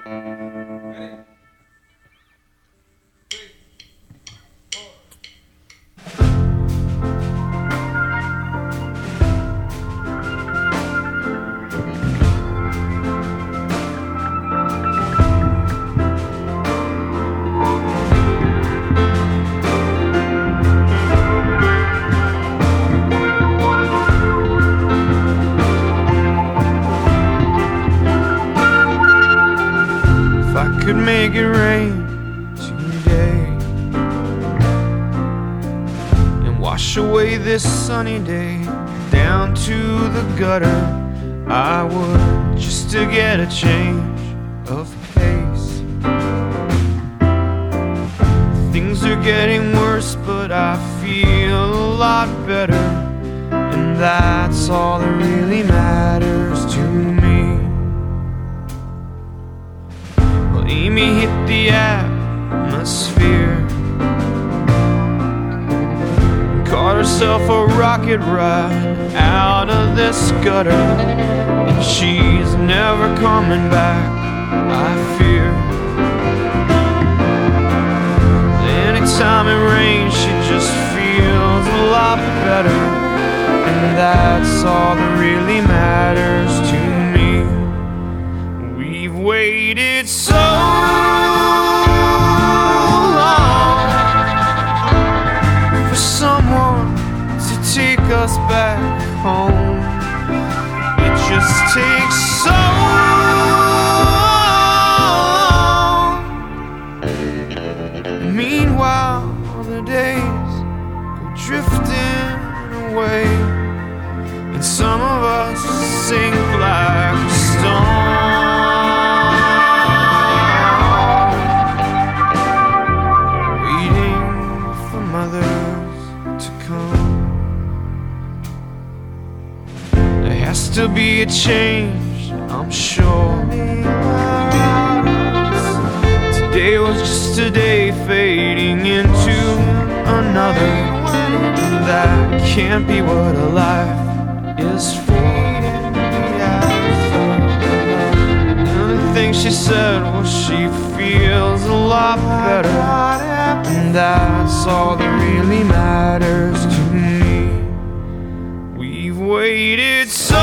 Could make it rain today and wash away this sunny day down to the gutter. I would, just to get a change of pace. Things are getting worse, but I feel a lot better, and that's all that really matters to me. Amy hit the atmosphere, caught herself a rocket ride out of this gutter, and she's never coming back, I fear. Anytime it rains, she just feels a lot better, and that's all that really matters to me. We've waited so long for someone to take us back home. It just takes so long. Meanwhile, the days go drifting away, and some of us sink like a stone. To be a change, I'm sure. Today was just a day fading into another. That can't be what a life is for. And the thing she said was she feels a lot better, and that's all that really matters to me. We've waited so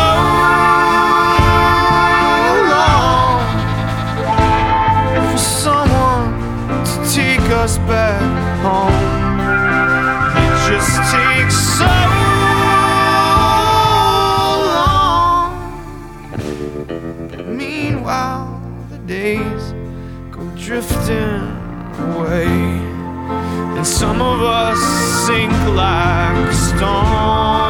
long for someone to take us back home. It just takes so long. Meanwhile, the days go drifting away, and some of us sink like a stone.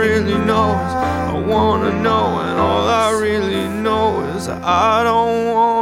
I don't want